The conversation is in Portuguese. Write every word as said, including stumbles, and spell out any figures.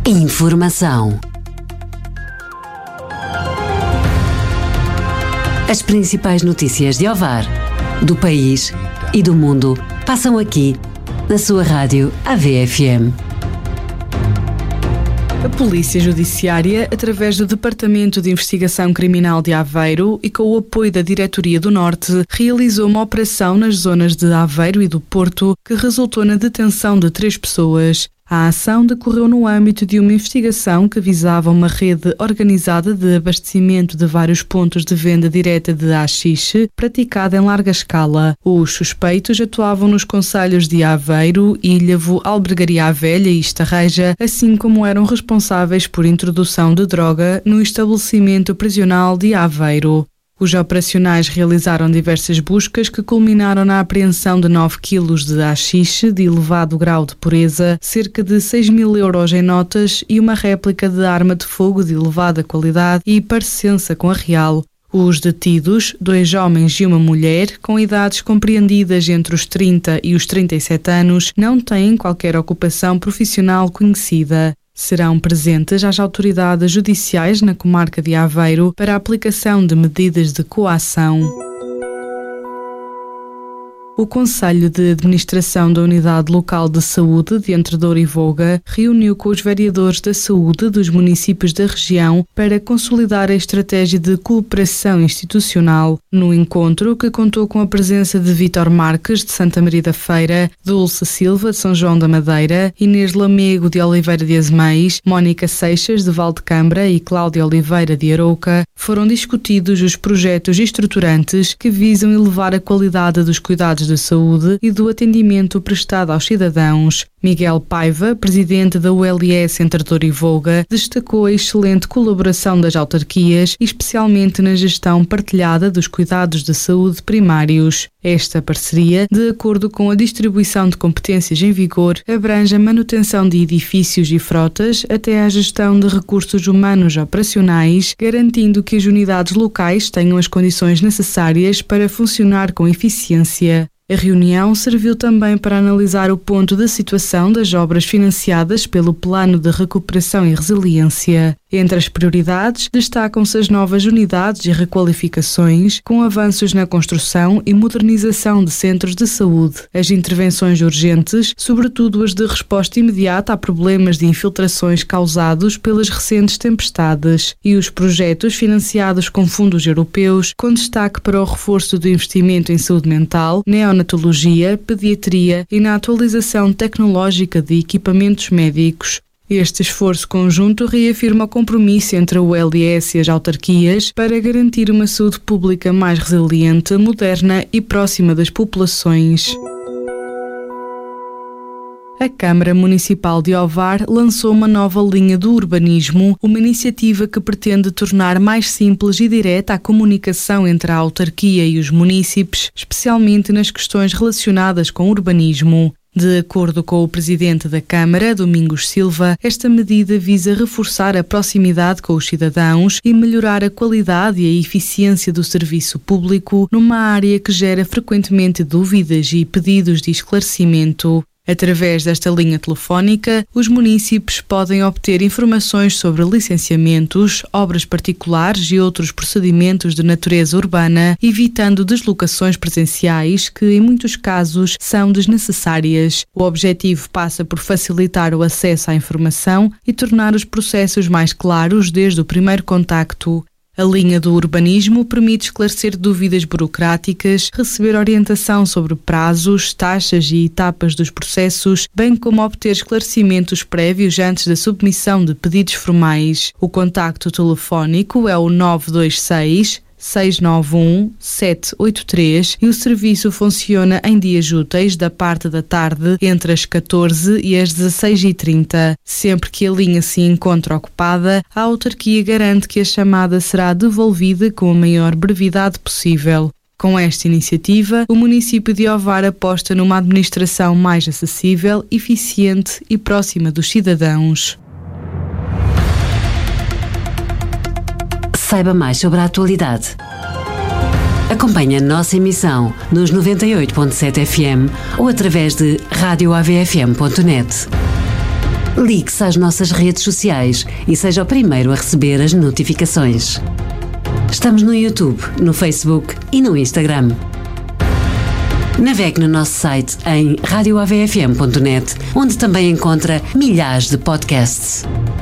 Informação. As principais notícias de Ovar, do país e do mundo passam aqui na sua rádio A V F M. A Polícia Judiciária, através do Departamento de Investigação Criminal de Aveiro e com o apoio da Diretoria do Norte, realizou uma operação nas zonas de Aveiro e do Porto que resultou na detenção de três pessoas. A ação decorreu no âmbito de uma investigação que visava uma rede organizada de abastecimento de vários pontos de venda direta de haxixe, praticada em larga escala. Os suspeitos atuavam nos concelhos de Aveiro, Ilhavo, Albergaria Velha e Estarreja, assim como eram responsáveis por introdução de droga no estabelecimento prisional de Aveiro. Os operacionais realizaram diversas buscas que culminaram na apreensão de nove quilos de haxixe de elevado grau de pureza, cerca de seis mil euros em notas e uma réplica de arma de fogo de elevada qualidade e parecença com a real. Os detidos, dois homens e uma mulher, com idades compreendidas entre os trinta e os trinta e sete anos, não têm qualquer ocupação profissional conhecida. Serão presentes as autoridades judiciais na comarca de Aveiro para a aplicação de medidas de coação. O Conselho de Administração da Unidade Local de Saúde de Entre Douro e Voga reuniu com os vereadores da saúde dos municípios da região para consolidar a estratégia de cooperação institucional. No encontro, que contou com a presença de Vítor Marques, de Santa Maria da Feira, Dulce Silva, de São João da Madeira, Inês Lamego, de Oliveira de Azeméis, Mónica Seixas, de Valdecambra e Cláudia Oliveira, de Arouca, foram discutidos os projetos estruturantes que visam elevar a qualidade dos cuidados de saúde e do atendimento prestado aos cidadãos. Miguel Paiva, presidente da U L S Entre Douro e Voga, destacou a excelente colaboração das autarquias, especialmente na gestão partilhada dos cuidados de saúde primários. Esta parceria, de acordo com a distribuição de competências em vigor, abrange a manutenção de edifícios e frotas até à gestão de recursos humanos operacionais, garantindo que as unidades locais tenham as condições necessárias para funcionar com eficiência. A reunião serviu também para analisar o ponto da situação das obras financiadas pelo Plano de Recuperação e Resiliência. Entre as prioridades, destacam-se as novas unidades e requalificações, com avanços na construção e modernização de centros de saúde, as intervenções urgentes, sobretudo as de resposta imediata a problemas de infiltrações causados pelas recentes tempestades, e os projetos financiados com fundos europeus, com destaque para o reforço do investimento em saúde mental, neonatologia, pediatria e na atualização tecnológica de equipamentos médicos. Este esforço conjunto reafirma o compromisso entre a U L S e as autarquias para garantir uma saúde pública mais resiliente, moderna e próxima das populações. A Câmara Municipal de Ovar lançou uma nova linha do urbanismo, uma iniciativa que pretende tornar mais simples e direta a comunicação entre a autarquia e os munícipes, especialmente nas questões relacionadas com urbanismo. De acordo com o presidente da Câmara, Domingos Silva, esta medida visa reforçar a proximidade com os cidadãos e melhorar a qualidade e a eficiência do serviço público numa área que gera frequentemente dúvidas e pedidos de esclarecimento. Através desta linha telefónica, os munícipes podem obter informações sobre licenciamentos, obras particulares e outros procedimentos de natureza urbana, evitando deslocações presenciais que, em muitos casos, são desnecessárias. O objetivo passa por facilitar o acesso à informação e tornar os processos mais claros desde o primeiro contacto. A linha do urbanismo permite esclarecer dúvidas burocráticas, receber orientação sobre prazos, taxas e etapas dos processos, bem como obter esclarecimentos prévios antes da submissão de pedidos formais. O contacto telefónico é o nove dois seis, seis nove um, sete oito três e o serviço funciona em dias úteis da parte da tarde entre as catorze e as dezasseis e trinta. Sempre que a linha se encontra ocupada, a autarquia garante que a chamada será devolvida com a maior brevidade possível. Com esta iniciativa, o município de Ovar aposta numa administração mais acessível, eficiente e próxima dos cidadãos. Saiba mais sobre a atualidade. Acompanhe a nossa emissão nos noventa e oito ponto sete F M ou através de rádio A V F M ponto net. Ligue-se às nossas redes sociais e seja o primeiro a receber as notificações. Estamos no YouTube, no Facebook e no Instagram. Navegue no nosso site em radio a v f m ponto net, onde também encontra milhares de podcasts.